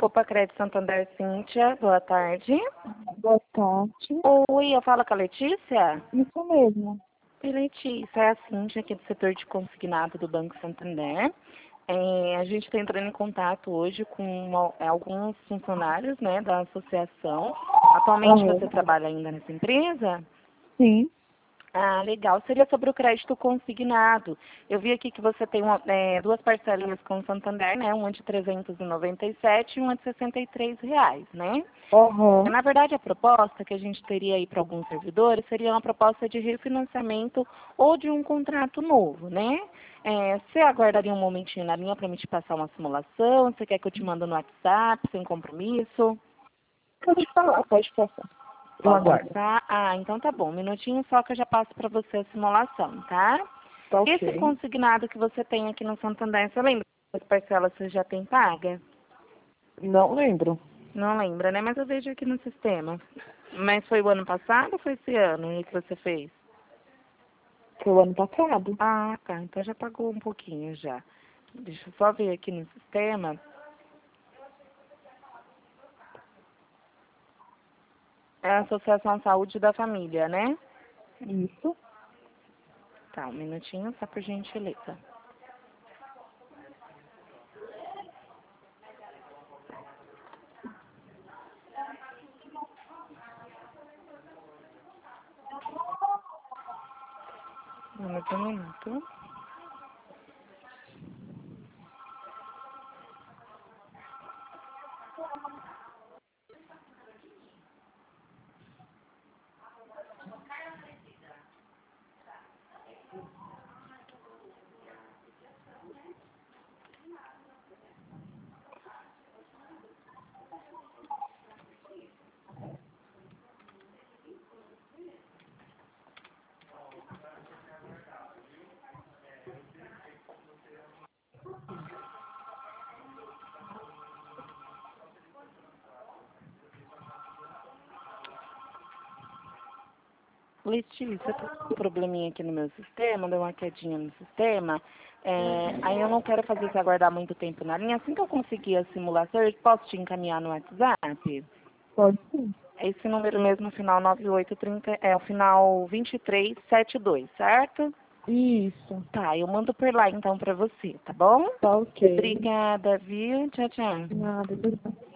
Copa Crédito Santander, Cíntia. Boa tarde. Boa tarde. Oi, eu falo com a Letícia? Isso mesmo. Oi, Letícia, é a Cíntia aqui do setor de consignado do Banco Santander. A gente está entrando em contato hoje com alguns funcionários, né, da associação. Atualmente você trabalha ainda nessa empresa? Sim. Ah, legal. Seria sobre o crédito consignado. Eu vi aqui que você tem duas parcelinhas com o Santander, né? Uma de 397 e uma de R$ 63, né? Uhum. Na verdade, a proposta que a gente teria aí para alguns servidores seria uma proposta de refinanciamento ou de um contrato novo, né? Você aguardaria um momentinho na linha para me te passar uma simulação? Você quer que eu te mando no WhatsApp, sem compromisso? Pode falar, pode passar. Eu Pode aguardo. passar? Ah, então tá bom. Um minutinho só que eu já passo para você a simulação, tá? Tá Esse ok. consignado que você tem aqui no Santander, você lembra das parcelas que você já tem paga? Não lembro. Não lembra, né? Mas eu vejo aqui no sistema. Mas foi o ano passado ou foi esse ano que você fez? Foi o ano passado. Ah, tá. Então já pagou um pouquinho já. Deixa eu só ver aqui no sistema. É a Associação Saúde da Família, né? Isso. Tá, um minutinho, só por gentileza. Um minuto. Letícia, tô com um probleminha aqui no meu sistema, deu uma quedinha no sistema. Aí eu não quero fazer você aguardar muito tempo na linha. Assim que eu conseguir a simulação, eu posso te encaminhar no WhatsApp? Pode sim. É esse número mesmo, final 9830, é o final 2372, certo? Isso. Tá, eu mando por lá então pra você, tá bom? Tá ok. Obrigada, viu? Tchau, tchau. Nada.